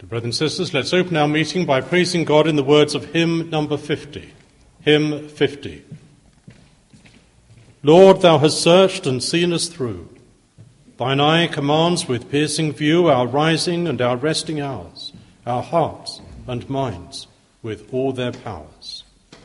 Brothers and sisters, let's open our meeting by praising God in the words of hymn number 50. Hymn 50. Lord, thou hast searched and seen us through. Thine eye commands with piercing view our rising and our resting hours, our hearts and minds with all their powers.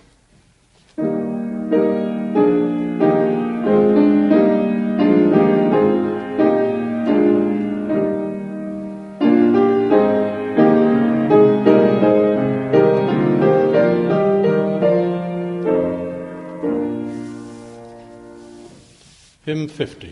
Hymn 50.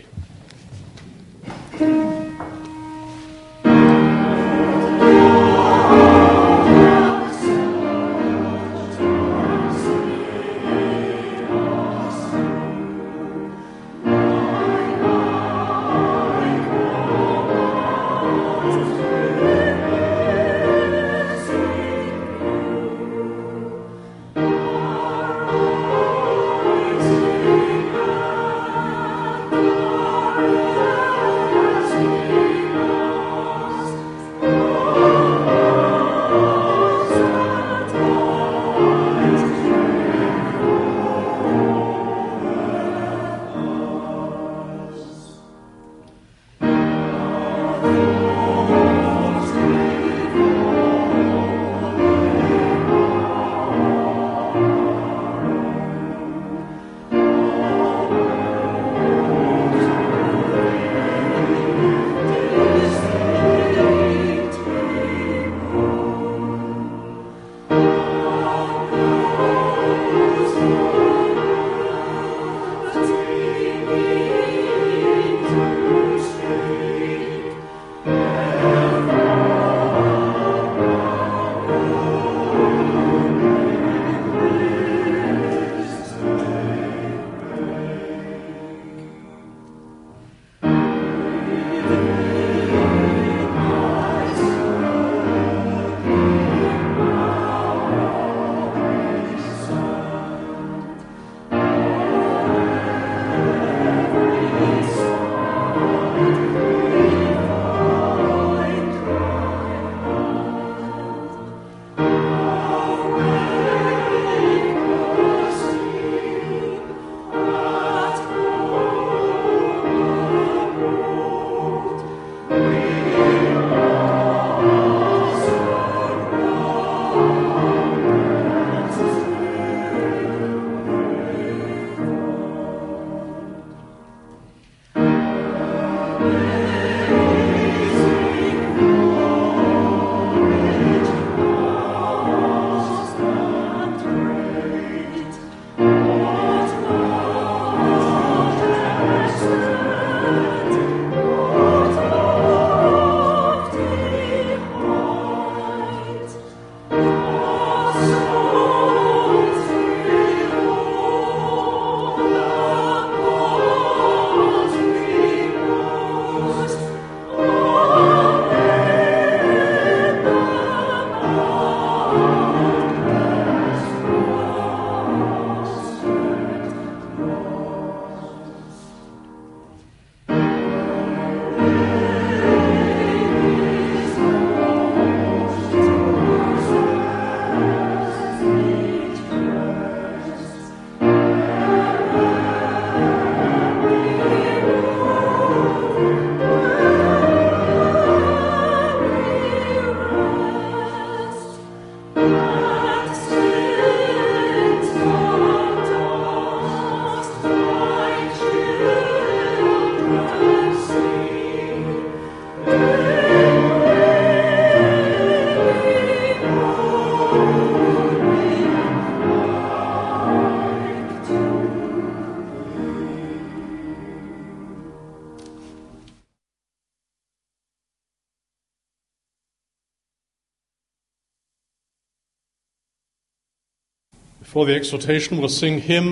For the exhortation, we'll sing hymn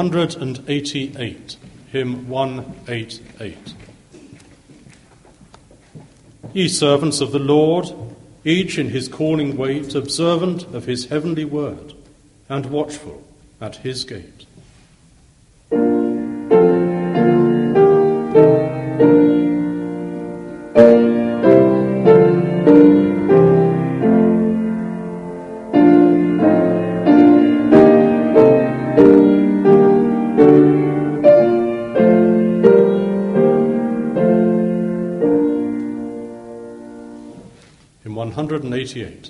188. Hymn 188. Ye servants of the Lord, each in his calling wait, observant of his heavenly word, and watchful at his gate. in 188.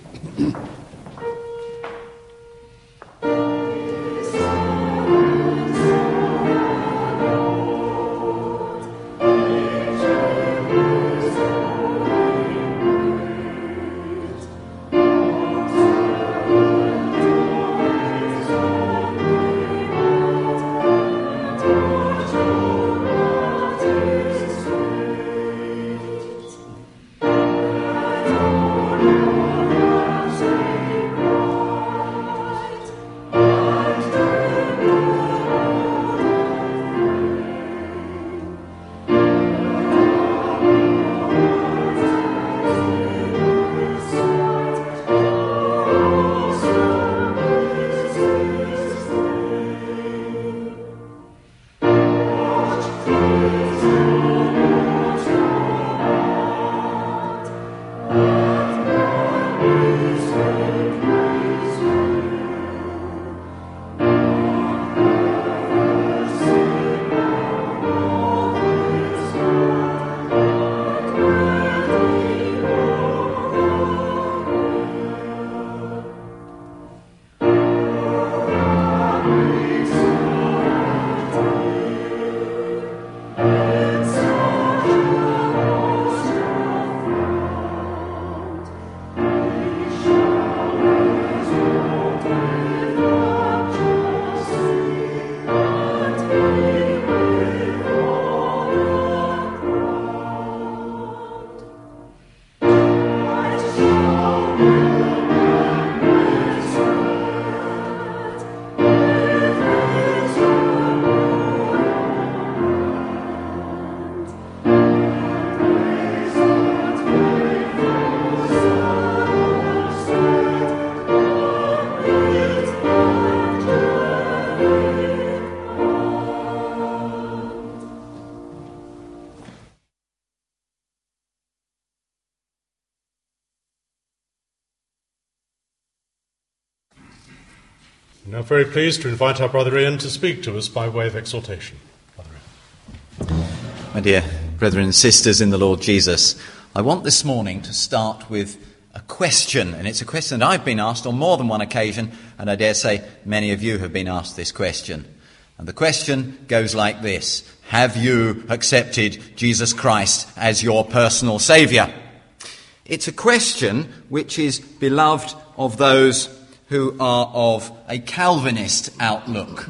I'm now very pleased to invite our Brother Ian to speak to us by way of exhortation. Brother Ian. My dear brethren and sisters in the Lord Jesus, I want this morning to start with a question, and it's a question that I've been asked on more than one occasion, and I dare say many of you have been asked this question. And the question goes like this: have you accepted Jesus Christ as your personal Saviour? It's a question which is beloved of those who are of a Calvinist outlook,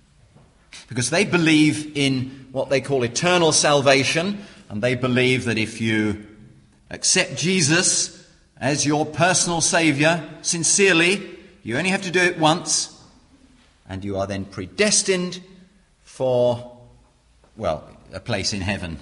because they believe in what they call eternal salvation, and they believe that if you accept Jesus as your personal Saviour sincerely, you only have to do it once, and you are then predestined for, well, a place in heaven.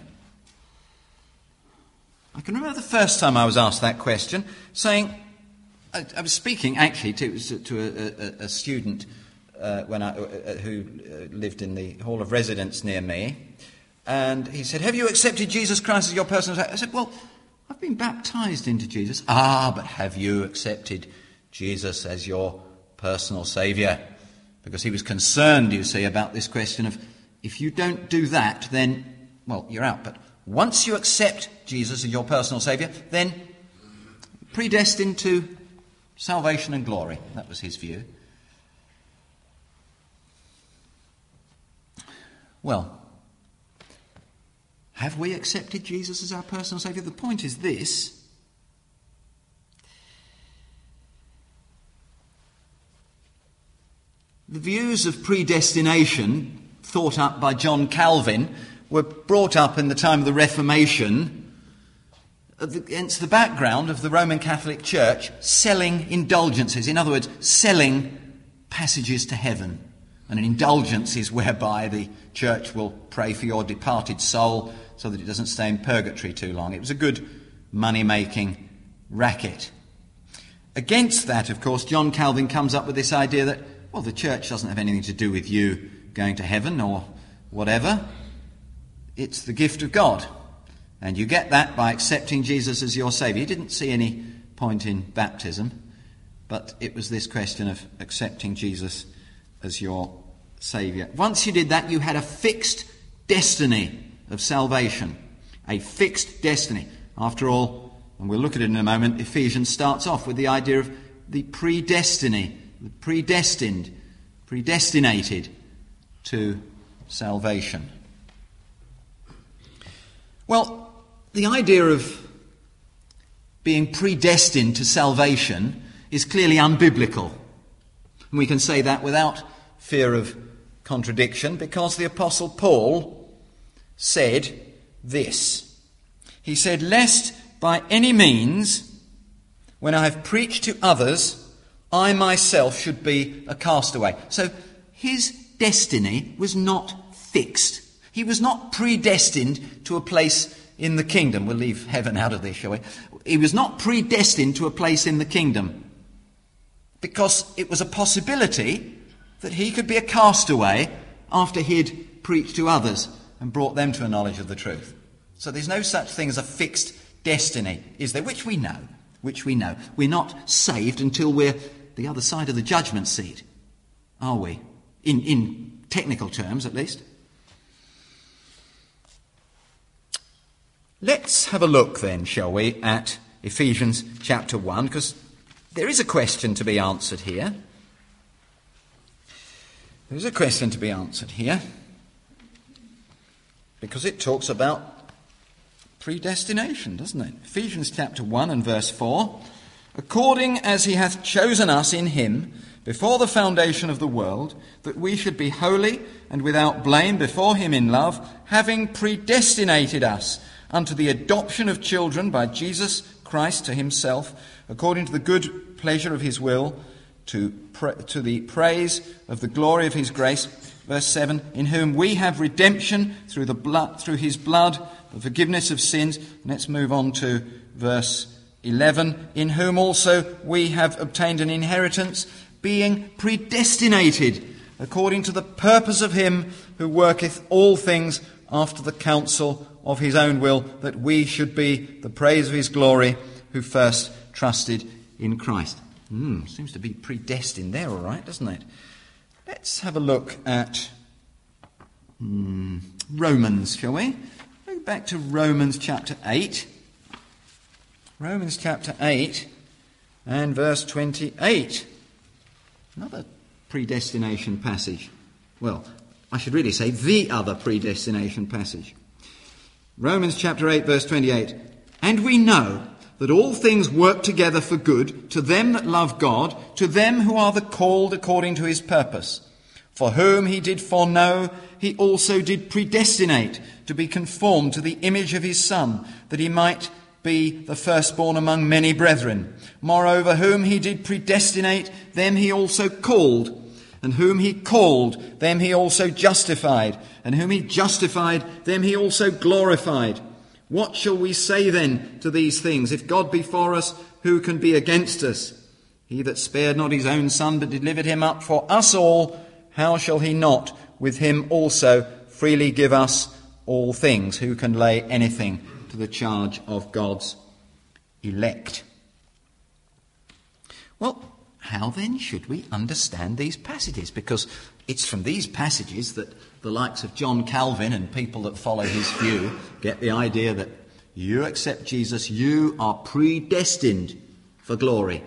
I can remember the first time I was asked that question, saying, I was speaking actually to a student who lived in the Hall of Residence near me, and he said, have you accepted Jesus Christ as your personal Saviour? I said, well, I've been baptised into Jesus. But have you accepted Jesus as your personal Saviour? Because he was concerned, you see, about this question of, if you don't do that, then, well, you're out. But once you accept Jesus as your personal Saviour, then predestined to salvation and glory. That was his view. Well, have we accepted Jesus as our personal Saviour? The point is this: the views of predestination thought up by John Calvin were brought up in the time of the Reformation against the background of the Roman Catholic Church selling indulgences. In other words, selling passages to heaven. And an indulgence is whereby the church will pray for your departed soul so that it doesn't stay in purgatory too long. It was a good money-making racket. Against that, of course, John Calvin comes up with this idea that, well, the church doesn't have anything to do with you going to heaven or whatever. It's the gift of God. And you get that by accepting Jesus as your Saviour. He didn't see any point in baptism, but it was this question of accepting Jesus as your Saviour. Once you did that, you had a fixed destiny of salvation. A fixed destiny. After all, And we'll look at it in a moment. Ephesians starts off with the idea of the predestiny, the predestinated to salvation. Well, the idea of being predestined to salvation is clearly unbiblical. And we can say that without fear of contradiction, because the Apostle Paul said this. He said, "Lest by any means, when I have preached to others, I myself should be a castaway." So his destiny was not fixed. He was not predestined to a place in the kingdom. We'll leave heaven out of this, shall we? He was not predestined to a place in the kingdom, because it was a possibility that he could be a castaway after he'd preached to others and brought them to a knowledge of the truth. So there's no such thing as a fixed destiny, is there? Which we know. We're not saved until we're the other side of the judgment seat, are we? In technical terms, at least. Let's have a look then, shall we, at Ephesians chapter 1, because there is a question to be answered here. Because it talks about predestination, doesn't it? Ephesians chapter 1 and verse 4. "According as he hath chosen us in him before the foundation of the world, that we should be holy and without blame before him in love, having predestinated us unto the adoption of children by Jesus Christ to himself, according to the good pleasure of his will, to the praise of the glory of his grace." Verse 7, "In whom we have redemption through his blood, the forgiveness of sins." Let's move on to verse 11. "In whom also we have obtained an inheritance, being predestinated according to the purpose of him who worketh all things after the counsel of his own will, that we should be the praise of his glory, who first trusted in Christ." Seems to be predestined there, all right, doesn't it? Let's have a look at Romans, shall we? Go back to Romans chapter 8. Romans chapter 8 and verse 28. Another predestination passage. Well, I should really say the other predestination passage. Romans chapter 8, verse 28. "And we know that all things work together for good to them that love God, to them who are the called according to his purpose. For whom he did foreknow, he also did predestinate to be conformed to the image of his Son, that he might be the firstborn among many brethren. Moreover, whom he did predestinate, them he also called. And whom he called, them he also justified. And whom he justified, them he also glorified. What shall we say then to these things? If God be for us, who can be against us? He that spared not his own Son, but delivered him up for us all, how shall he not with him also freely give us all things? Who can lay anything to the charge of God's elect?" Well, how then should we understand these passages? Because it's from these passages that the likes of John Calvin and people that follow his view get the idea that you accept Jesus, you are predestined for glory.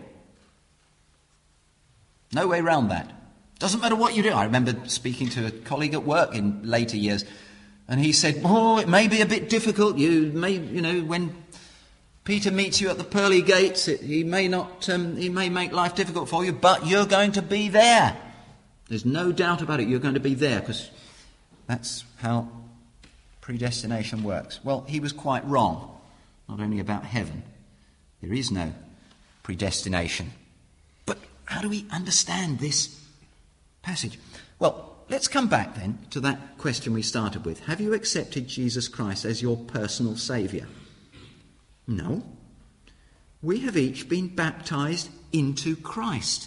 No way around that. Doesn't matter what you do. I remember speaking to a colleague at work in later years, and he said, it may be a bit difficult. You may, when Peter meets you at the pearly gates, he may make life difficult for you, but you're going to be there. There's no doubt about it. You're going to be there, because that's how predestination works. Well, he was quite wrong, not only about heaven. There is no predestination. But how do we understand this passage? Well, let's come back then to that question we started with. Have you accepted Jesus Christ as your personal Saviour? No. We have each been baptised into Christ.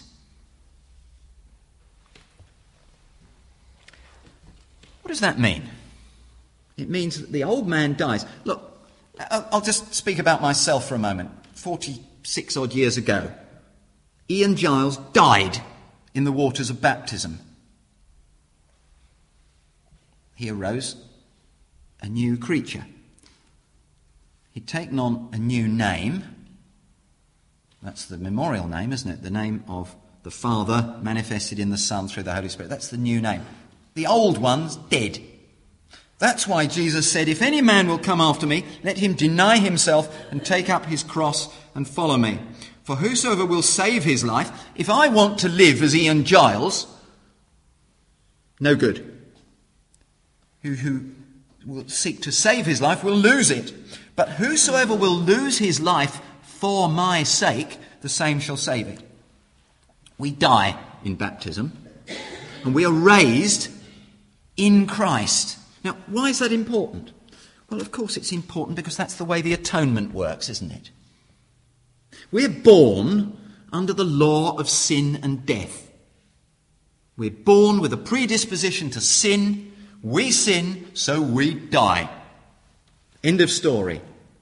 What does that mean? It means that the old man dies. Look, I'll just speak about myself for a moment. 46 odd years ago, Ian Giles died in the waters of baptism. He arose a new creature. He'd taken on a new name. That's the memorial name, isn't it? The name of the Father manifested in the Son through the Holy Spirit. That's the new name. The old one's dead. That's why Jesus said, if any man will come after me, let him deny himself and take up his cross and follow me. For whosoever will save his life, if I want to live as Ian Giles, no good. Who will seek to save his life will lose it. But whosoever will lose his life for my sake, the same shall save it. We die in baptism, and we are raised in Christ. Now, why is that important? Well, of course it's important because that's the way the atonement works, isn't it? We're born under the law of sin and death. We're born with a predisposition to sin. We sin, so we die. End of story.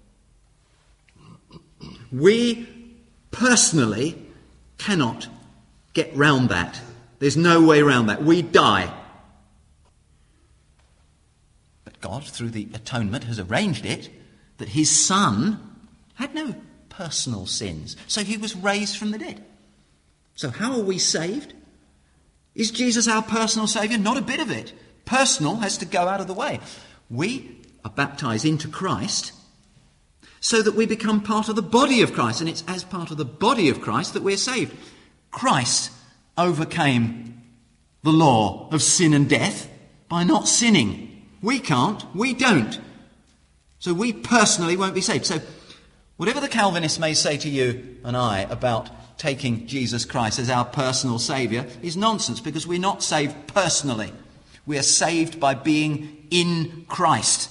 We personally cannot get round that. There's no way round that. We die. But God, through the atonement, has arranged it that his Son had no personal sins. So he was raised from the dead. So how are we saved? Is Jesus our personal saviour? Not a bit of it. Personal has to go out of the way. We are baptised into Christ so that we become part of the body of Christ. And it's as part of the body of Christ that we're saved. Christ overcame the law of sin and death by not sinning. We can't. We don't. So we personally won't be saved. So whatever the Calvinists may say to you and I about taking Jesus Christ as our personal saviour is nonsense, because we're not saved personally. We are saved by being in Christ.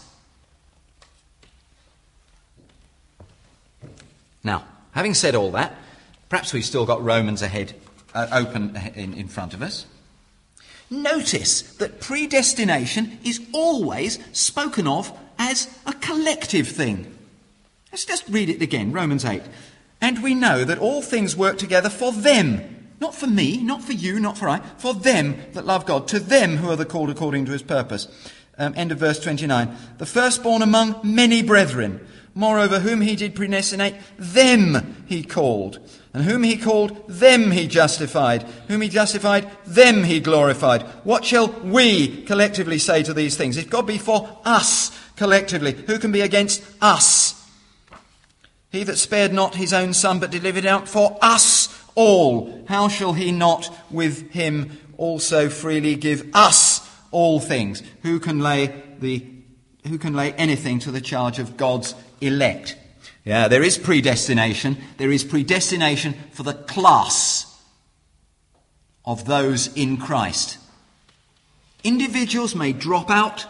Now, having said all that, perhaps we've still got Romans open in front of us. Notice that predestination is always spoken of as a collective thing. Let's just read it again, Romans 8. And we know that all things work together for them. Not for me, not for you, not for I. For them that love God. To them who are the called according to his purpose. End of verse 29. The firstborn among many brethren. Moreover, whom he did predestinate, them he called. And whom he called, them he justified. Whom he justified, them he glorified. What shall we collectively say to these things? If God be for us collectively, who can be against us? He that spared not his own Son, but delivered out for us all, how shall he not with him also freely give us all things? Who can lay anything to the charge of God's elect? Yeah, there is predestination. There is predestination for the class of those in Christ. Individuals may drop out,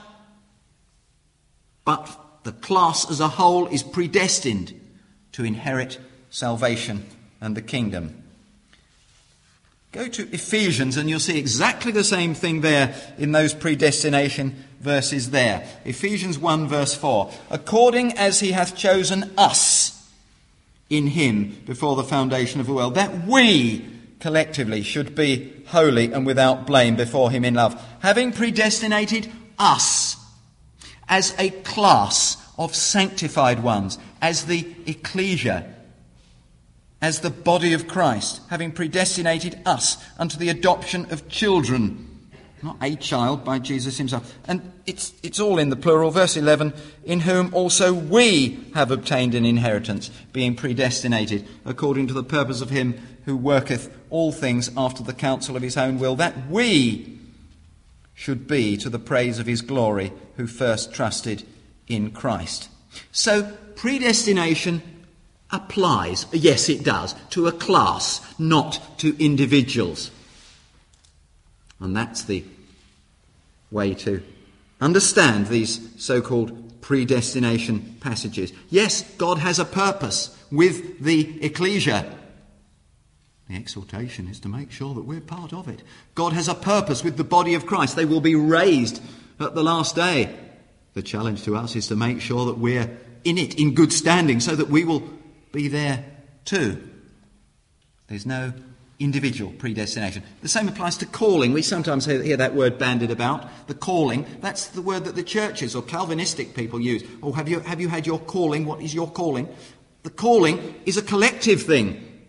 but the class as a whole is predestined to inherit salvation and the kingdom. Go to Ephesians and you'll see exactly the same thing there in those predestination verses there. Ephesians 1 verse 4. According as he hath chosen us in him before the foundation of the world, that we collectively should be holy and without blame before him in love, having predestinated us as a class of sanctified ones, as the ecclesia, as the body of Christ, having predestinated us unto the adoption of children. Not a child, by Jesus himself. And it's all in the plural. Verse 11, in whom also we have obtained an inheritance, being predestinated according to the purpose of him who worketh all things after the counsel of his own will, that we should be to the praise of his glory, who first trusted in Christ. So predestination applies, yes it does, to a class, not to individuals. And that's the way to understand these so-called predestination passages. Yes, God has a purpose with the ecclesia. The exhortation is to make sure that we're part of it. God has a purpose with the body of Christ. They will be raised at the last day. The challenge to us is to make sure that we're in it, in good standing, so that we will be there too. There's no individual predestination. The same applies to calling. We sometimes hear that word bandied about. The calling, that's the word that the churches or Calvinistic people use. Oh, have you had your calling? What is your calling? The calling is a collective thing.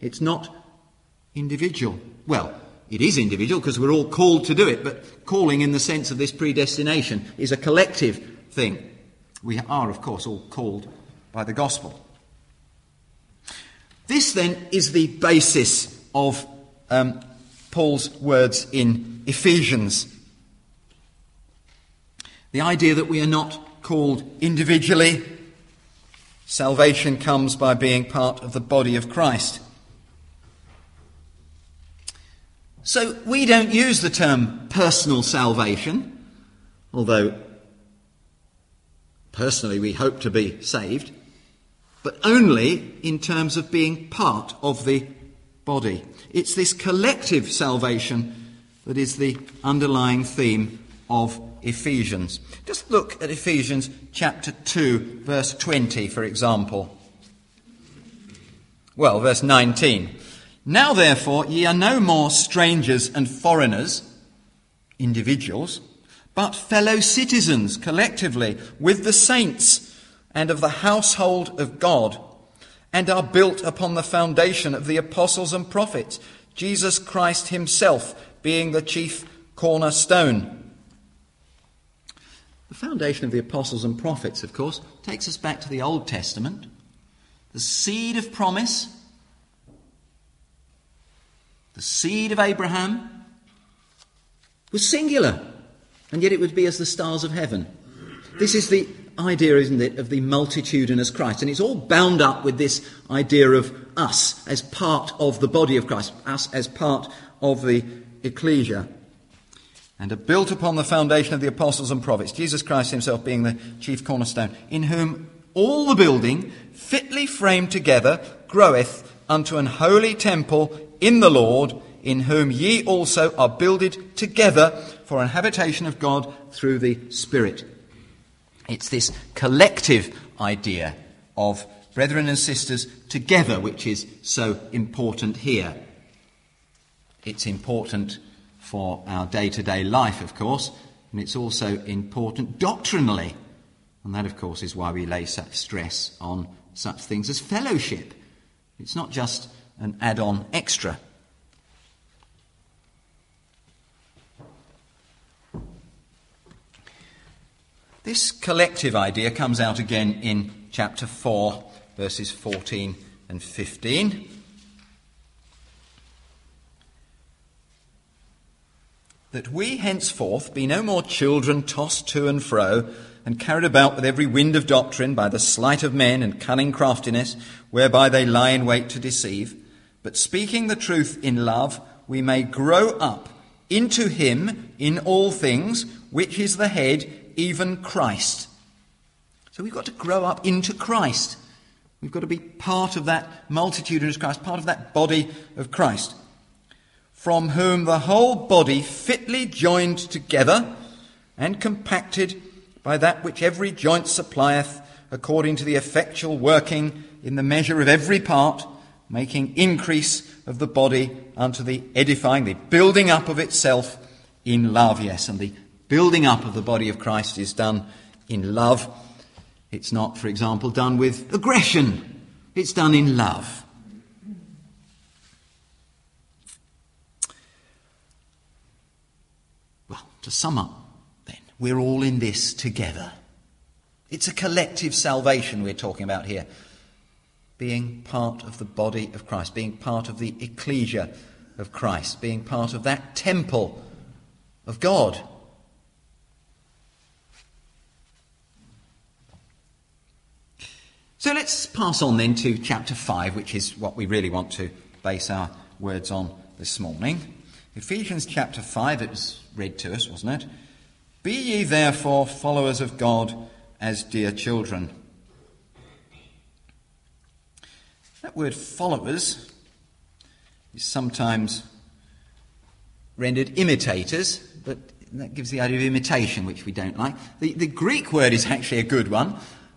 It's not individual. Well, it is individual because we're all called to do it, but calling in the sense of this predestination is a collective thing. We are, of course, all called by the gospel. This, then, is the basis of Paul's words in Ephesians. The idea that we are not called individually. Salvation comes by being part of the body of Christ. So we don't use the term personal salvation, although personally we hope to be saved, but only in terms of being part of the body. It's this collective salvation that is the underlying theme of Ephesians. Just look at Ephesians chapter 2, verse 20, for example. Well, verse 19. Now, therefore, ye are no more strangers and foreigners, individuals, but fellow citizens, collectively, with the saints and of the household of God, and are built upon the foundation of the apostles and prophets, Jesus Christ himself being the chief cornerstone. The foundation of the apostles and prophets, of course, takes us back to the Old Testament. The seed of promise, the seed of Abraham, was singular, and yet it would be as the stars of heaven. This is the idea, isn't it, of the multitudinous Christ, and it's all bound up with this idea of us as part of the body of Christ, us as part of the ecclesia. And are built upon the foundation of the apostles and prophets, Jesus Christ himself being the chief cornerstone, in whom all the building, fitly framed together, groweth unto an holy temple in the Lord, in whom ye also are builded together for an habitation of God through the Spirit. It's this collective idea of brethren and sisters together which is so important here. It's important for our day-to-day life, of course, and it's also important doctrinally. And that, of course, is why we lay such stress on such things as fellowship. It's not just an add-on extra. This collective idea comes out again in chapter 4, verses 14 and 15. That we henceforth be no more children tossed to and fro, and carried about with every wind of doctrine by the sleight of men and cunning craftiness, whereby they lie in wait to deceive, but speaking the truth in love, we may grow up into him in all things, which is the head, even Christ. So we've got to grow up into Christ. We've got to be part of that multitudinous Christ, part of that body of Christ, from whom the whole body fitly joined together and compacted by that which every joint supplieth, according to the effectual working in the measure of every part, making increase of the body unto the edifying, the building up of itself in love. Yes, and the building up of the body of Christ is done in love. It's not, for example, done with aggression. It's done in love. Well, to sum up then, we're all in this together. It's a collective salvation we're talking about here. Being part of the body of Christ, being part of the ecclesia of Christ, being part of that temple of God. So let's pass on then to chapter 5, which is what we really want to base our words on this morning. Ephesians chapter 5, it was read to us, wasn't it? Be ye therefore followers of God as dear children. That word followers is sometimes rendered imitators, but that gives the idea of imitation, which we don't like. The Greek word is actually a good one.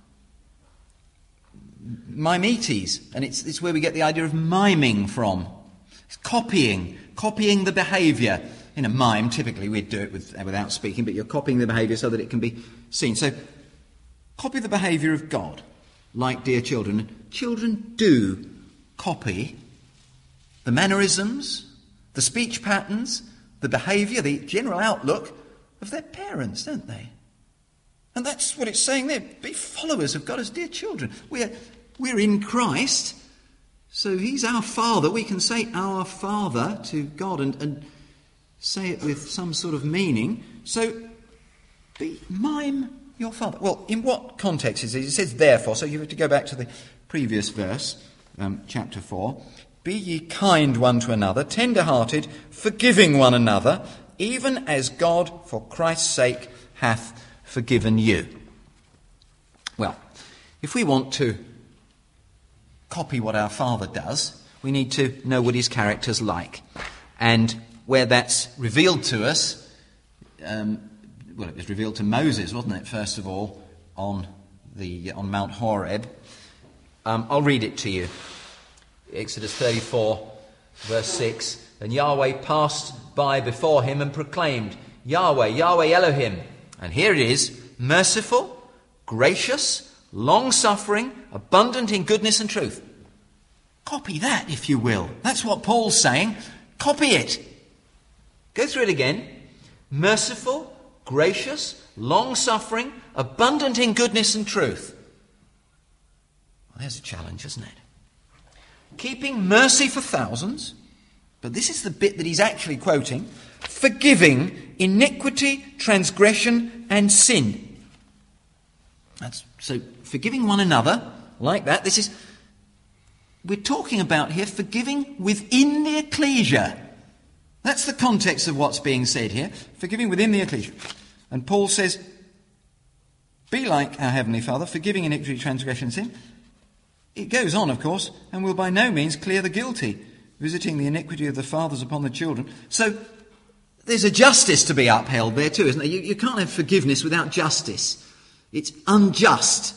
Mimetes, and it's where we get the idea of miming from. It's copying the behaviour. In a mime, typically we'd do it without speaking, but you're copying the behaviour so that it can be seen. So, copy the behaviour of God, like dear children. Children do copy the mannerisms, the speech patterns, the behaviour, the general outlook of their parents, don't they? And that's what it's saying there. Be followers of God as dear children. We're in Christ, so he's our Father. We can say our Father to God and say it with some sort of meaning. So mime your father. Well, in what context is it? It says therefore, so you have to go back to the previous verse, chapter 4. Be ye kind one to another, tender-hearted, forgiving one another, even as God, for Christ's sake, hath forgiven you. Well, if we want to copy what our Father does, we need to know what his character's like. And where that's revealed to us, it was revealed to Moses, wasn't it, first of all, on Mount Horeb. I'll read it to you. Exodus 34, verse 6. And Yahweh passed by before him and proclaimed, Yahweh, Yahweh Elohim. And here it is, merciful, gracious, long-suffering, abundant in goodness and truth. Copy that, if you will. That's what Paul's saying. Copy it. Go through it again. Merciful, gracious, long-suffering, abundant in goodness and truth. Well, there's a challenge, isn't it? Keeping mercy for thousands, but this is the bit that he's actually quoting, forgiving iniquity, transgression, and sin. So forgiving one another, like that, we're talking about here forgiving within the ecclesia. That's the context of what's being said here, forgiving within the ecclesia. And Paul says, be like our Heavenly Father, forgiving iniquity, transgression, and sin. It goes on, of course, and will by no means clear the guilty, visiting the iniquity of the fathers upon the children. So there's a justice to be upheld there too, isn't there? You can't have forgiveness without justice. It's unjust.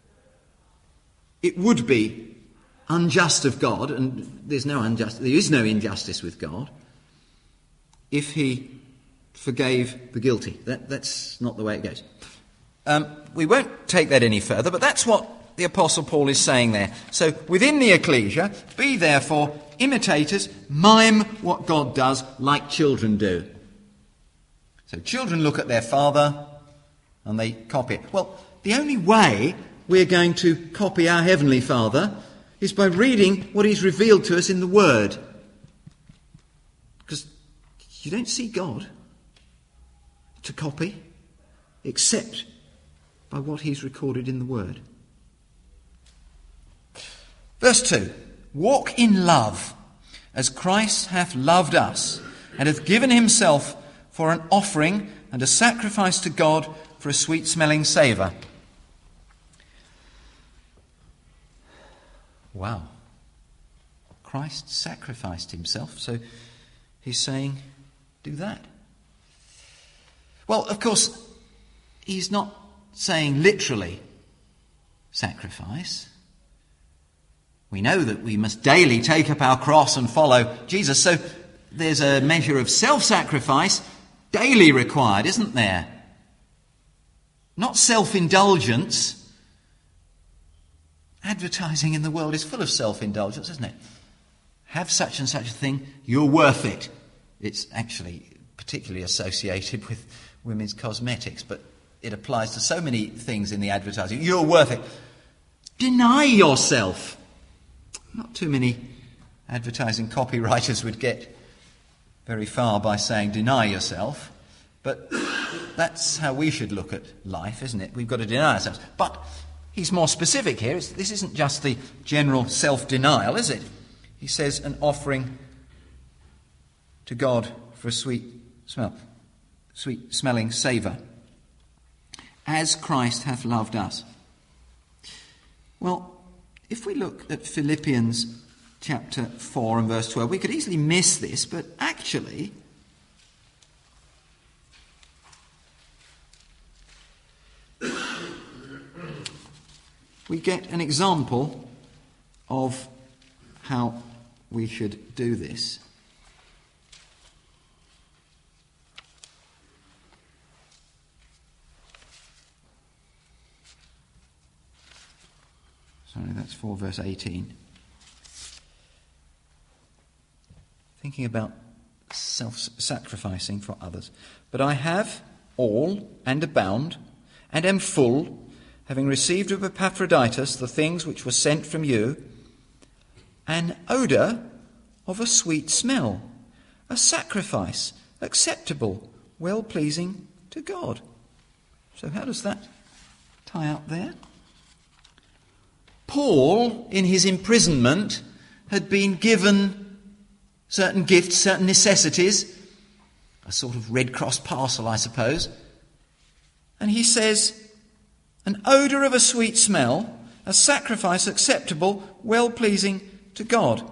It would be unjust of God, and there is no injustice with God, if he forgave the guilty. That's not the way it goes. We won't take that any further, but that's what the Apostle Paul is saying there. So within the ecclesia, be therefore imitators, mime what God does like children do. So children look at their father and they copy it. Well, the only way we're going to copy our Heavenly Father is by reading what he's revealed to us in the Word. Because you don't see God to copy except by what he's recorded in the Word. Verse 2. Walk in love, as Christ hath loved us, and hath given himself for an offering and a sacrifice to God for a sweet-smelling savour. Wow. Christ sacrificed himself, so he's saying, do that. Well, of course, he's not saying literally sacrifice. We know that we must daily take up our cross and follow Jesus, so there's a measure of self-sacrifice daily required, isn't there? Not self-indulgence. Advertising in the world is full of self-indulgence, isn't it? Have such and such a thing, you're worth it. It's actually particularly associated with women's cosmetics, but it applies to so many things in the advertising. You're worth it. Deny yourself. Not too many advertising copywriters would get very far by saying deny yourself, but that's how we should look at life, isn't it? We've got to deny ourselves. But he's more specific here. This isn't just the general self-denial, is it? He says an offering to God for a sweet-smelling savour, as Christ hath loved us. Well, if we look at Philippians chapter 4 and verse 12, we could easily miss this, but actually we get an example of how we should do this. Sorry, that's 4 verse 18. thinking about self-sacrificing for others. But I have all and abound and am full, having received of Epaphroditus the things which were sent from you, an odour of a sweet smell, a sacrifice acceptable, well-pleasing to God. So how does that tie up there? Paul, in his imprisonment, had been given certain gifts, certain necessities, a sort of Red Cross parcel, I suppose. And he says, an odour of a sweet smell, a sacrifice acceptable, well-pleasing to God.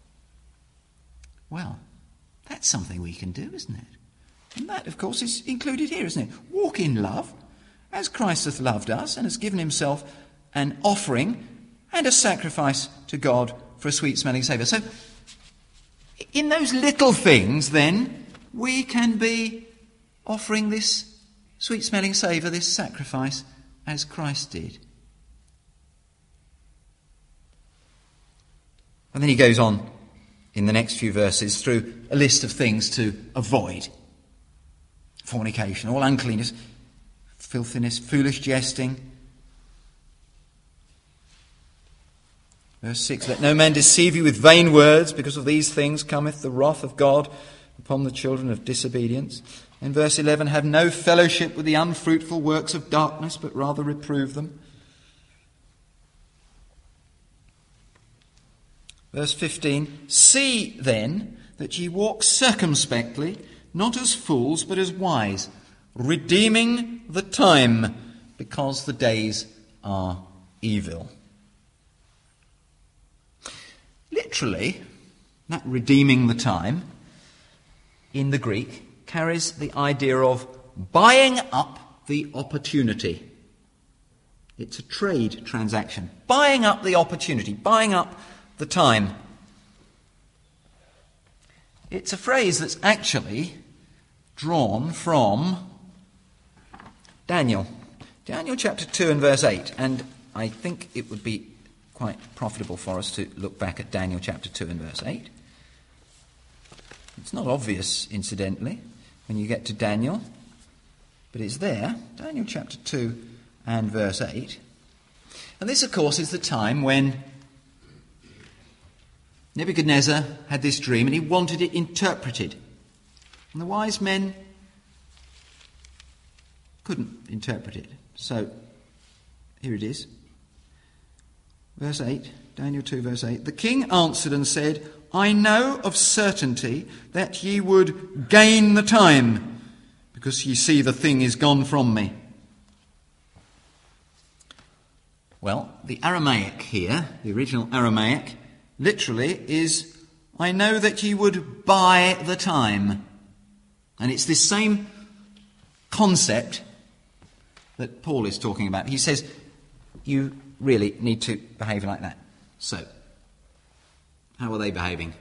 Well, that's something we can do, isn't it? And that, of course, is included here, isn't it? Walk in love, as Christ hath loved us and has given himself an offering and a sacrifice to God for a sweet-smelling savour. So, in those little things, then, we can be offering this sweet-smelling savour, this sacrifice, as Christ did. And then he goes on in the next few verses through a list of things to avoid. Fornication, all uncleanness, filthiness, foolish jesting. Verse 6, let no man deceive you with vain words, because of these things cometh the wrath of God upon the children of disobedience. In verse 11, have no fellowship with the unfruitful works of darkness, but rather reprove them. Verse 15, see then that ye walk circumspectly, not as fools, but as wise, redeeming the time, because the days are evil. Literally, that redeeming the time in the Greek carries the idea of buying up the opportunity. It's a trade transaction. Buying up the opportunity, buying up the time. It's a phrase that's actually drawn from Daniel. Daniel chapter 2 and verse 8. And I think it would be quite profitable for us to look back at Daniel chapter 2 and verse 8. It's not obvious, incidentally, when you get to Daniel, but it's there. Daniel chapter 2 and verse 8. And this, of course, is the time when Nebuchadnezzar had this dream and he wanted it interpreted. And the wise men couldn't interpret it. So, here it is. Verse 8, Daniel 2 verse 8. The king answered and said, I know of certainty that ye would gain the time, because ye see the thing is gone from me. Well, the Aramaic here, the original Aramaic, literally is, I know that ye would buy the time. And it's this same concept that Paul is talking about. He says, you really need to behave like that. So, how are they behaving?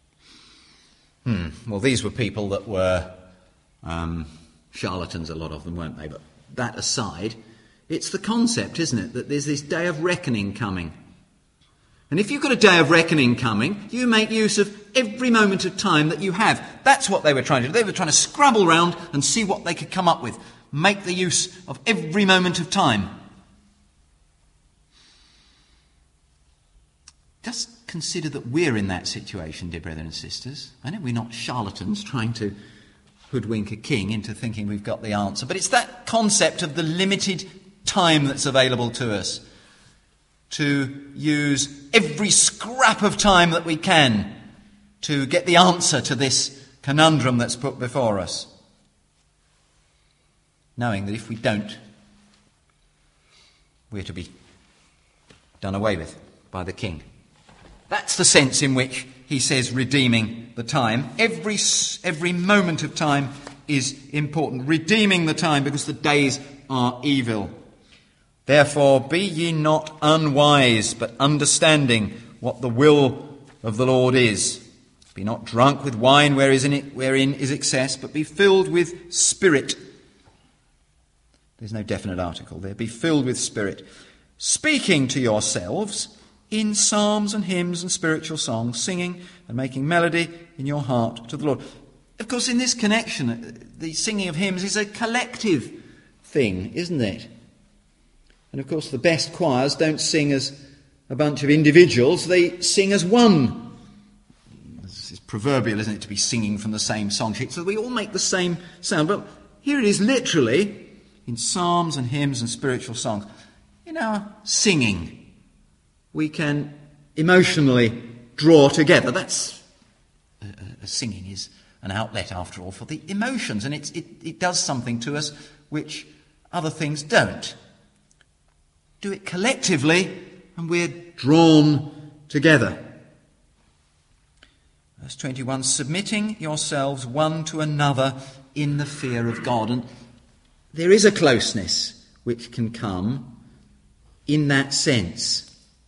Well, these were people that were charlatans, a lot of them, weren't they? But that aside, it's the concept, isn't it, that there's this day of reckoning coming. And if you've got a day of reckoning coming, you make use of every moment of time that you have. That's what they were trying to do. They were trying to scrabble round and see what they could come up with. Make the use of every moment of time. Just consider that we're in that situation, dear brethren and sisters. I know we're not charlatans trying to hoodwink a king into thinking we've got the answer, but it's that concept of the limited time that's available to us, to use every scrap of time that we can to get the answer to this conundrum that's put before us, knowing that if we don't, we're to be done away with by the king. That's the sense in which he says redeeming the time. Every moment of time is important. Redeeming the time, because the days are evil. Therefore be ye not unwise, but understanding what the will of the Lord is. Be not drunk with wine wherein is excess, but be filled with Spirit. There's no definite article there. Be filled with Spirit, speaking to yourselves in psalms and hymns and spiritual songs, singing and making melody in your heart to the Lord. Of course, in this connection, the singing of hymns is a collective thing, isn't it? And of course, the best choirs don't sing as a bunch of individuals, they sing as one. This is proverbial, isn't it, to be singing from the same song sheet, so we all make the same sound. But here it is literally in psalms and hymns and spiritual songs. In our singing, we can emotionally draw together. That's singing is an outlet, after all, for the emotions, and it does something to us which other things don't. Do it collectively, and we're drawn together. Verse 21, submitting yourselves one to another in the fear of God. And there is a closeness which can come in that sense.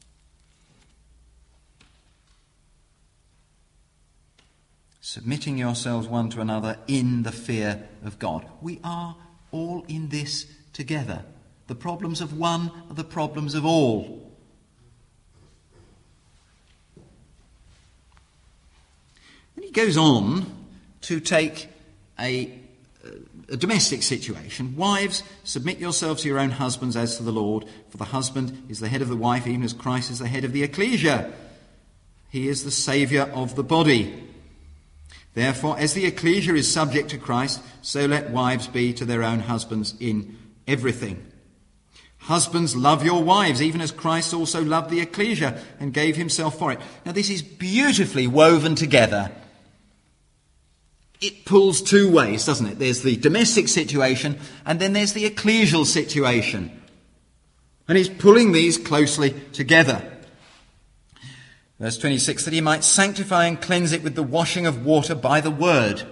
Submitting yourselves one to another in the fear of God. We are all in this together. The problems of one are the problems of all. And he goes on to take a domestic situation. Wives, submit yourselves to your own husbands as to the Lord, for the husband is the head of the wife, even as Christ is the head of the ecclesia. He is the saviour of the body. Therefore, as the ecclesia is subject to Christ, so let wives be to their own husbands in everything. Husbands, love your wives, even as Christ also loved the ecclesia and gave himself for it. Now, this is beautifully woven together. It pulls two ways, doesn't it? There's the domestic situation, and then there's the ecclesial situation. And he's pulling these closely together. Verse 26, that he might sanctify and cleanse it with the washing of water by the word.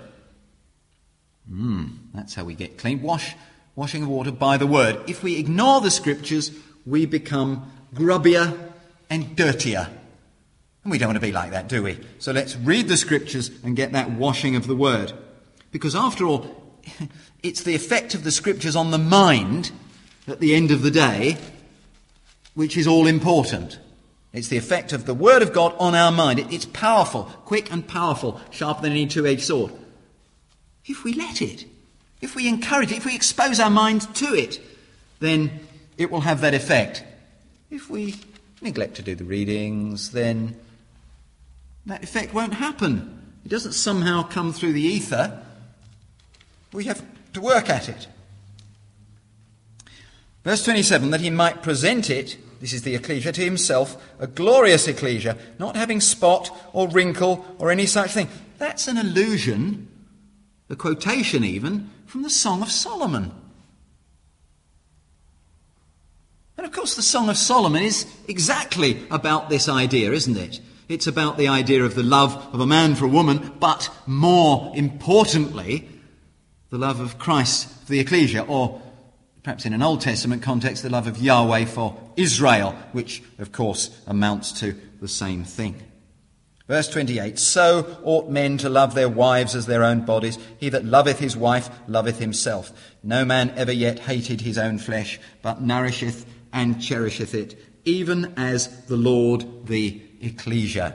That's how we get clean. Washing of water by the word. If we ignore the scriptures, we become grubbier and dirtier. And we don't want to be like that, do we? So let's read the scriptures and get that washing of the word. Because after all, it's the effect of the scriptures on the mind at the end of the day which is all important. It's the effect of the word of God on our mind. It's powerful, quick and powerful, sharper than any two-edged sword. If we let it, if we encourage it, if we expose our mind to it, then it will have that effect. If we neglect to do the readings, then that effect won't happen. It doesn't somehow come through the ether. We have to work at it. Verse 27, that he might present it, this is the ecclesia, to himself, a glorious ecclesia, not having spot or wrinkle or any such thing. That's an allusion, a quotation even, from the Song of Solomon. And of course the Song of Solomon is exactly about this idea, isn't it? It's about the idea of the love of a man for a woman, but more importantly, the love of Christ for the ecclesia, or perhaps in an Old Testament context, the love of Yahweh for Israel, which, of course, amounts to the same thing. Verse 28, so ought men to love their wives as their own bodies. He that loveth his wife loveth himself. No man ever yet hated his own flesh, but nourisheth and cherisheth it, even as the Lord the ecclesia.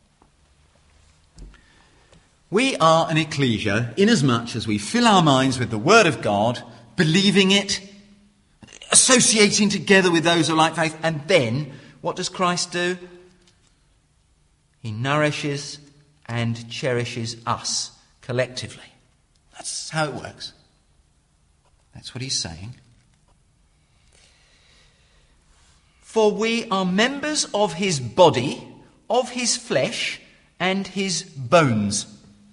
We are an ecclesia inasmuch as we fill our minds with the word of God, believing it, associating together with those of like faith, and then what does Christ do? He nourishes and cherishes us collectively. That's how it works. That's what he's saying. For we are members of his body, of his flesh, and his bones.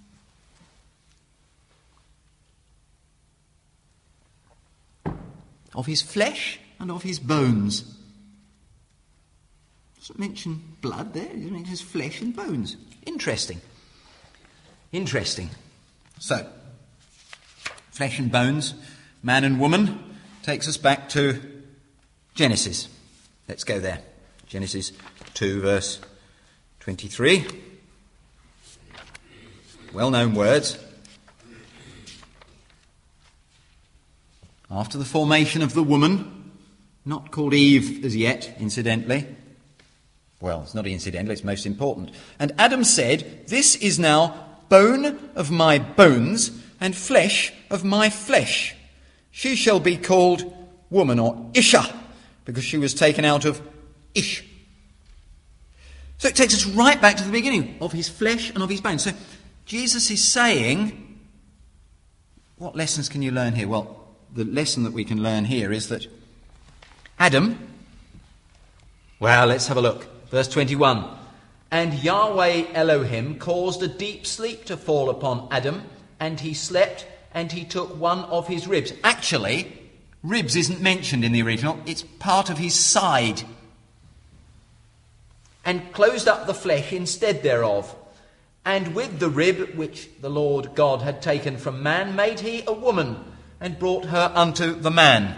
Of his flesh and of his bones. Doesn't mention blood there, it mentions flesh and bones. Interesting. So, flesh and bones, man and woman, takes us back to Genesis. Let's go there. Genesis 2, verse 23. Well-known words. After the formation of the woman, not called Eve as yet, incidentally, Well, it's not incidental, it's most important. And Adam said, "This is now bone of my bones and flesh of my flesh. She shall be called woman," or Isha, because she was taken out of Ish. So it takes us right back to the beginning of his flesh and of his bones. So Jesus is saying, what lessons can you learn here? Well, the lesson that we can learn here is that Adam, well, let's have a look. Verse 21. "And Yahweh Elohim caused a deep sleep to fall upon Adam, and he slept, and he took one of his ribs." Actually, ribs isn't mentioned in the original. It's part of his side. "And closed up the flesh instead thereof. And with the rib which the Lord God had taken from man made he a woman, and brought her unto the man."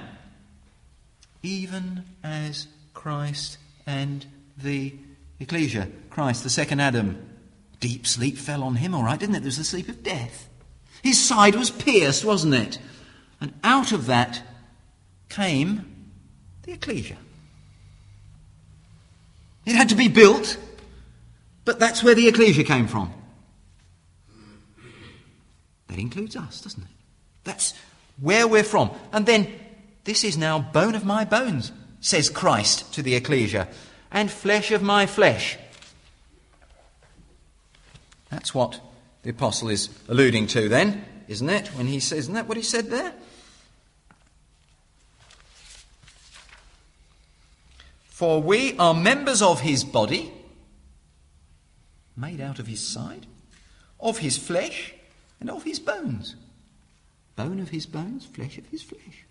Even as Christ and the Ecclesia, Christ, the second Adam, deep sleep fell on him, all right, didn't it? There was the sleep of death. His side was pierced, wasn't it? And out of that came the Ecclesia. It had to be built, but that's where the Ecclesia came from. That includes us, doesn't it? That's where we're from. And then, "This is now bone of my bones," says Christ to the Ecclesia, "and flesh of my flesh." That's what the apostle is alluding to then, isn't it? When he says, isn't that what he said there? "For we are members of his body," made out of his side, "of his flesh, and of his bones." Bone of his bones, flesh of his flesh.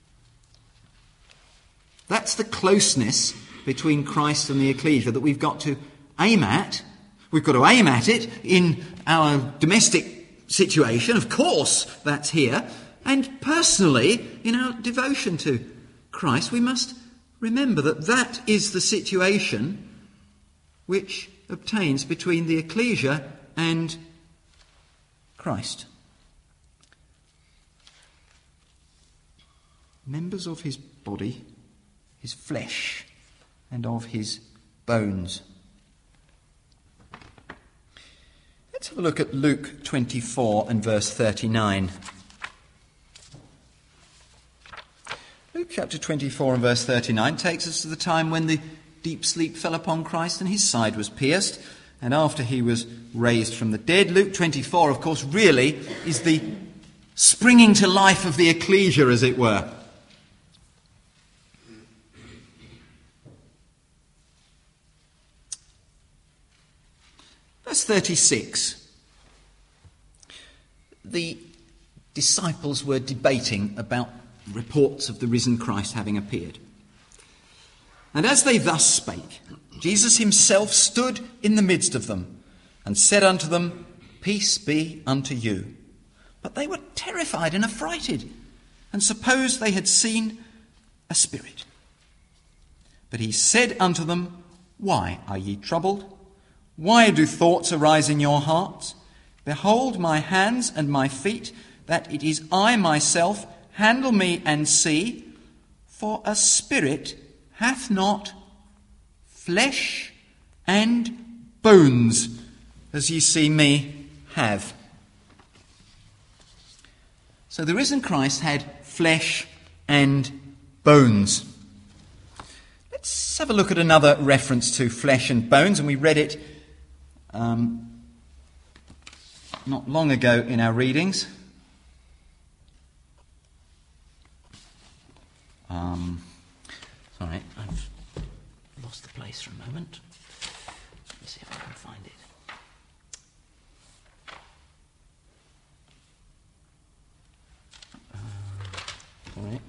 That's the closeness between Christ and the Ecclesia that we've got to aim at. We've got to aim at it in our domestic situation, of course, that's here. And personally, in our devotion to Christ, we must remember that that is the situation which obtains between the Ecclesia and Christ. Members of his body, his flesh, and of his bones. Let's have a look at Luke 24 and verse 39. Luke chapter 24 and verse 39 takes us to the time when the deep sleep fell upon Christ and his side was pierced, and after he was raised from the dead. Luke 24, of course, really is the springing to life of the Ecclesia, as it were. Verse 36. The disciples were debating about reports of the risen Christ having appeared. "And as they thus spake, Jesus himself stood in the midst of them, and said unto them, Peace be unto you. But they were terrified and affrighted, and supposed they had seen a spirit. But he said unto them, Why are ye troubled? Why do thoughts arise in your hearts? Behold my hands and my feet, that it is I myself. Handle me and see. For a spirit hath not flesh and bones, as ye see me have." So the risen Christ had flesh and bones. Let's have a look at another reference to flesh and bones, and we read it not long ago in our readings. Sorry, I've lost the place for a moment. Let me see if I can find it. All right.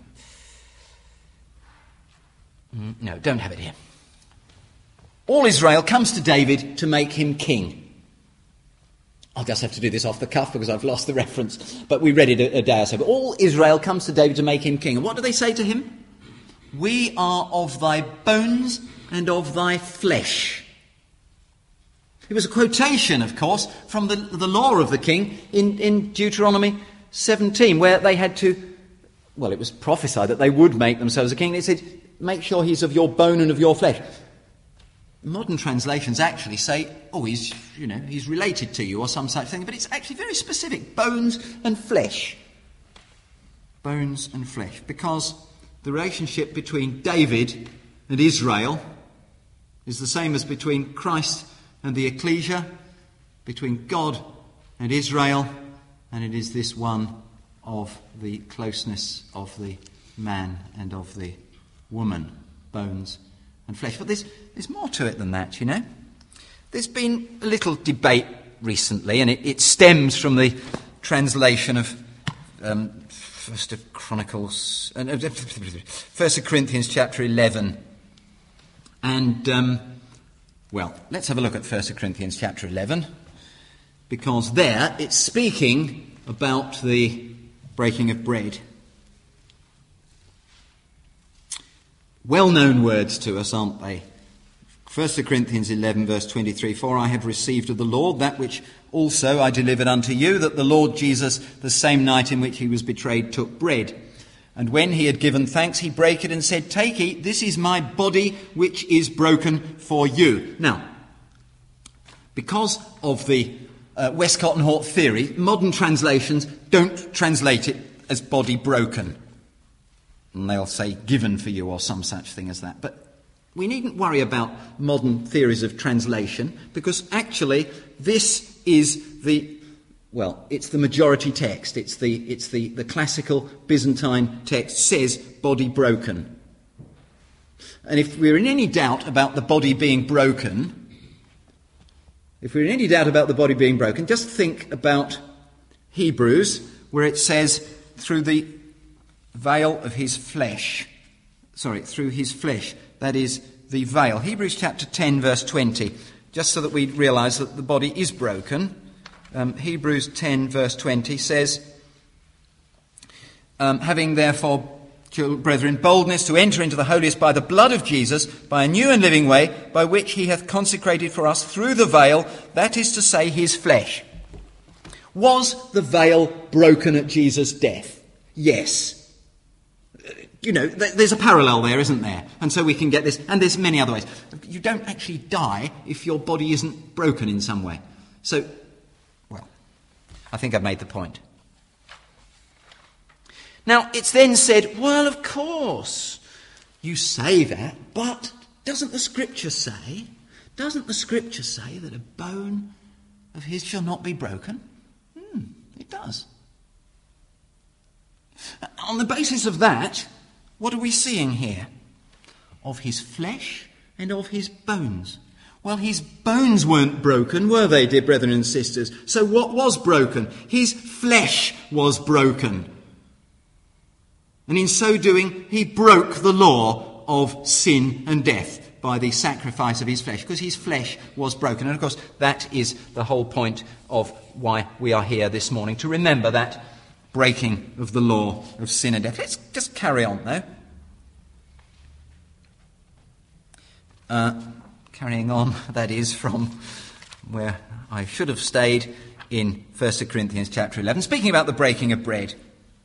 No, don't have it here. All Israel comes to David to make him king. I'll just have to do this off the cuff because I've lost the reference, but we read it a day or so. But all Israel comes to David to make him king. And what do they say to him? We are of thy bones and of thy flesh. It was a quotation, of course, from the law of the king in Deuteronomy 17, where they had to, well, it was prophesied that they would make themselves a king. It said, make sure he's of your bone and of your flesh. modern translations actually say, oh, he's related to you or some such thing, but it's actually very specific, bones and flesh. Bones and flesh, because the relationship between David and Israel is the same as between Christ and the ecclesia, between God and Israel, and it is this one of the closeness of the man and of the woman, bones and flesh. But there's more to it than that, you know. There's been a little debate recently, and it stems from the translation of First of Corinthians chapter 11. And, let's have a look at 1 Corinthians chapter 11, because there it's speaking about the breaking of bread. Well-known words to us, aren't they? 1 Corinthians 11, verse 23, "For I have received of the Lord that which also I delivered unto you, that the Lord Jesus, the same night in which he was betrayed, took bread. And when he had given thanks, he brake it and said, Take, eat, this is my body which is broken for you." Now, because of the Westcott and Hort theory, modern translations don't translate it as body broken. And they'll say given for you or some such thing as that. But we needn't worry about modern theories of translation, because actually this is it's the majority text. It's the classical Byzantine text says body broken. And if we're in any doubt about the body being broken, just think about Hebrews, where it says through the veil of his flesh. Through his flesh. That is the veil. Hebrews chapter 10, verse 20. Just so that we realise that the body is broken. Hebrews 10, verse 20 says, "Having therefore, brethren, boldness to enter into the holiest by the blood of Jesus, by a new and living way, by which he hath consecrated for us through the veil, that is to say, his flesh." Was the veil broken at Jesus' death? Yes. There's a parallel there, isn't there? And so we can get this, and there's many other ways. You don't actually die if your body isn't broken in some way. So, I think I've made the point. Now, it's then said, well, of course, you say that, but doesn't the Scripture say that a bone of his shall not be broken? It does. On the basis of that, what are we seeing here? Of his flesh and of his bones. Well, his bones weren't broken, were they, dear brethren and sisters? So what was broken? His flesh was broken. And in so doing, he broke the law of sin and death by the sacrifice of his flesh, because his flesh was broken. And of course, that is the whole point of why we are here this morning, to remember that breaking of the law of sin and death. Let's just carry on, though. Carrying on, that is, from where I should have stayed in 1 Corinthians chapter 11, speaking about the breaking of bread.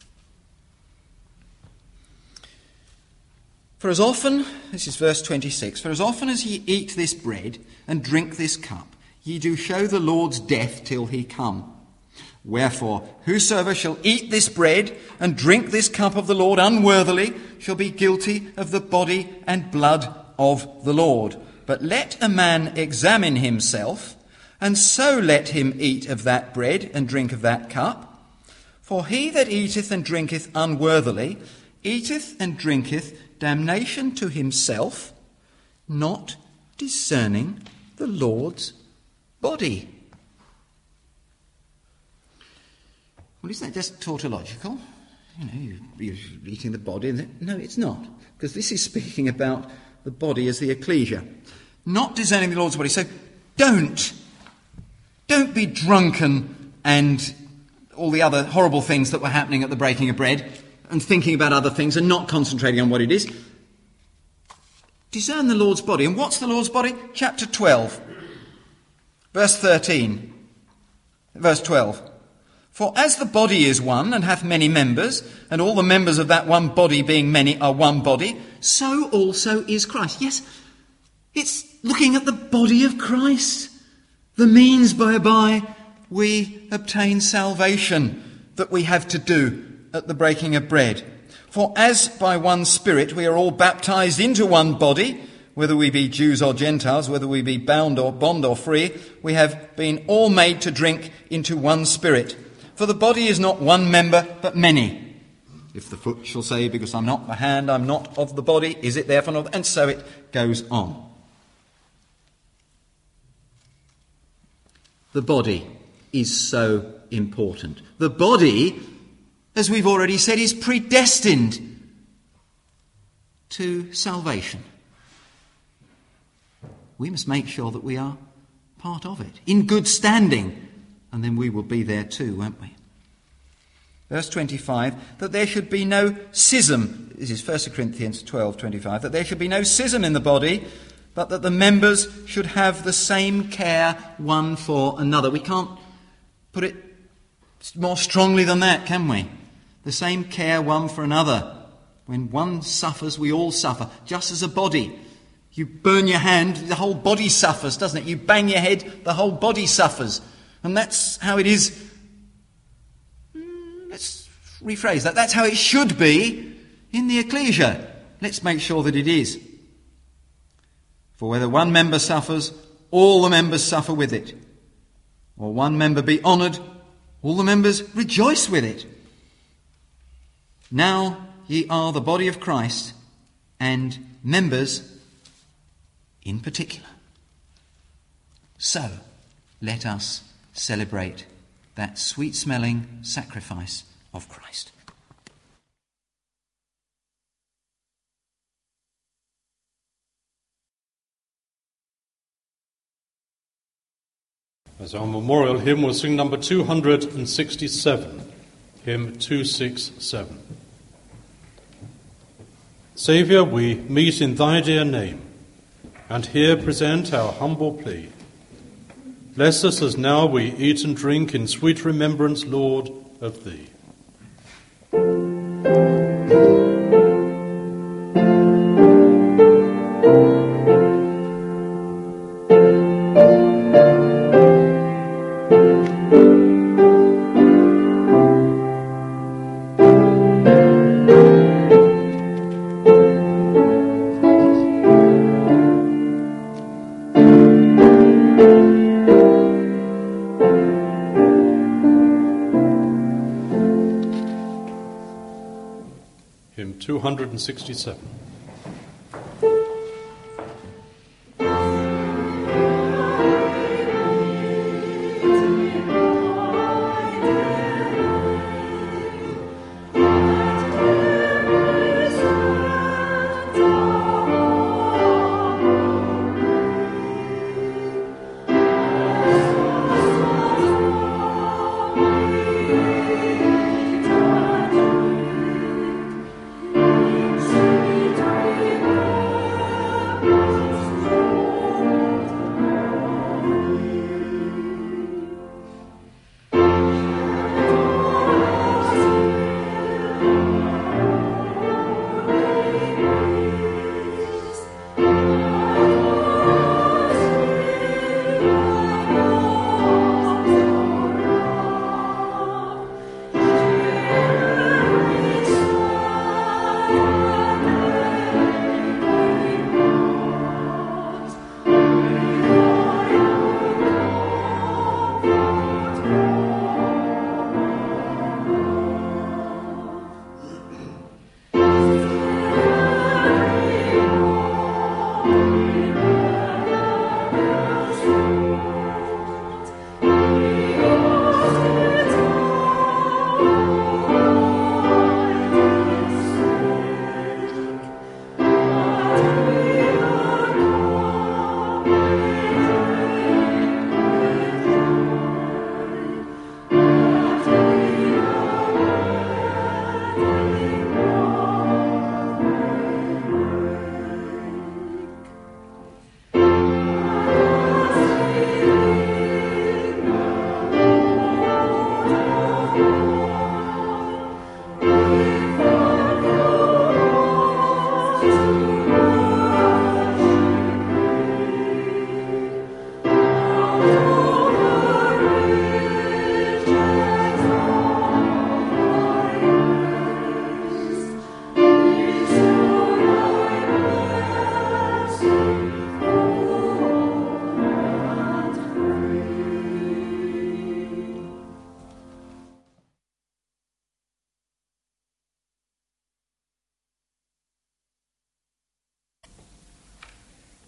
"For as often," this is verse 26, "for as often as ye eat this bread and drink this cup, ye do show the Lord's death till he come. Wherefore, whosoever shall eat this bread and drink this cup of the Lord unworthily shall be guilty of the body and blood of the Lord. But let a man examine himself, and so let him eat of that bread and drink of that cup. For he that eateth and drinketh unworthily eateth and drinketh damnation to himself, not discerning the Lord's body." Well, isn't that just tautological? You're eating the body. No, it's not, because this is speaking about the body as the ecclesia. Not discerning the Lord's body. So don't be drunken and all the other horrible things that were happening at the breaking of bread and thinking about other things and not concentrating on what it is. Discern the Lord's body. And what's the Lord's body? Chapter 12, verse 13. Verse 12. "For as the body is one and hath many members, and all the members of that one body being many are one body, so also is Christ." Yes, it's looking at the body of Christ, the means whereby we obtain salvation that we have to do at the breaking of bread. For as by one Spirit we are all baptized into one body, whether we be Jews or Gentiles, whether we be bond or free, we have been all made to drink into one Spirit. For the body is not one member, but many. If the foot shall say, because I'm not the hand, I'm not of the body, is it therefore not? And so it goes on. The body is so important. The body, as we've already said, is predestined to salvation. We must make sure that we are part of it, in good standing, and then we will be there too, won't we? Verse 25, that there should be no schism. This is 1 Corinthians 12:25, that there should be no schism in the body, but that the members should have the same care one for another. We can't put it more strongly than that, can we? The same care one for another. When one suffers, we all suffer, just as a body. You burn your hand, the whole body suffers, doesn't it? You bang your head, the whole body suffers. And that's how it is. Let's rephrase that. That's how it should be in the ecclesia. Let's make sure that it is. For whether one member suffers, all the members suffer with it. Or one member be honoured, all the members rejoice with it. Now ye are the body of Christ, and members in particular. So, let us celebrate that sweet-smelling sacrifice of Christ. As our memorial hymn, we'll sing number 267, hymn 267. Saviour, we meet in thy dear name, and here present our humble plea. Bless us as now we eat and drink in sweet remembrance, Lord, of thee. Hymn 267.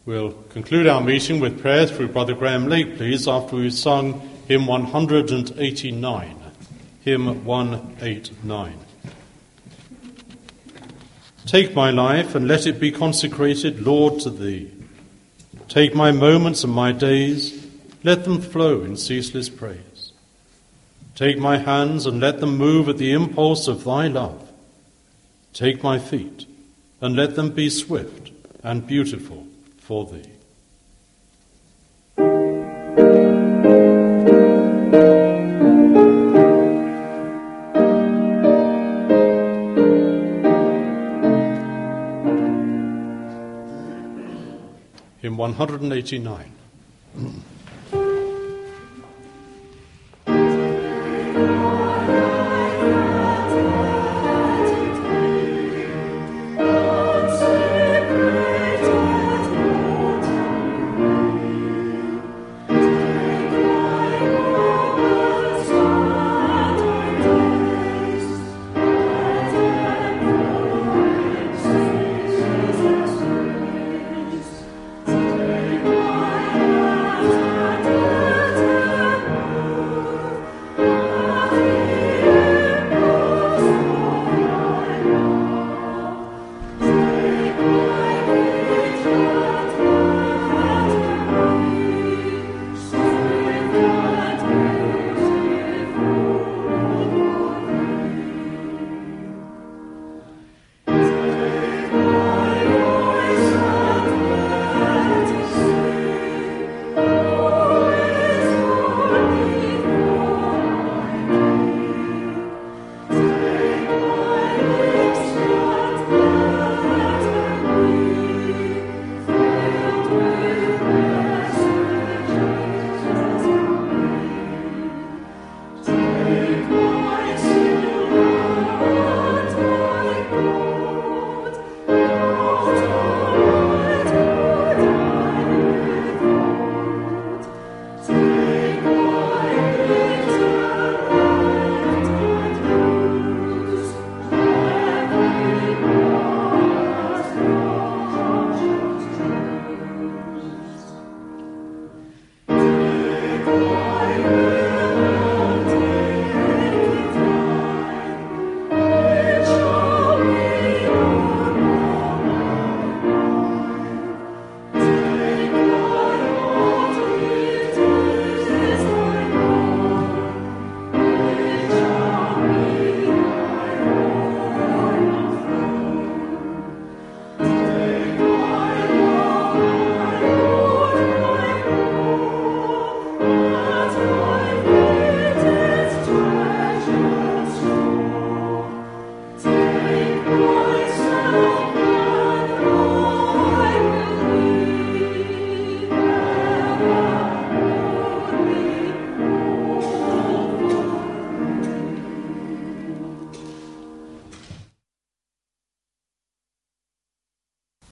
We'll conclude our meeting with prayer through Brother Graham Lake, please, after we've sung hymn 189. Hymn 189. Take my life and let it be consecrated, Lord, to Thee. Take my moments and my days, let them flow in ceaseless praise. Take my hands and let them move at the impulse of Thy love. Take my feet and let them be swift and beautiful for Thee. Hymn 189.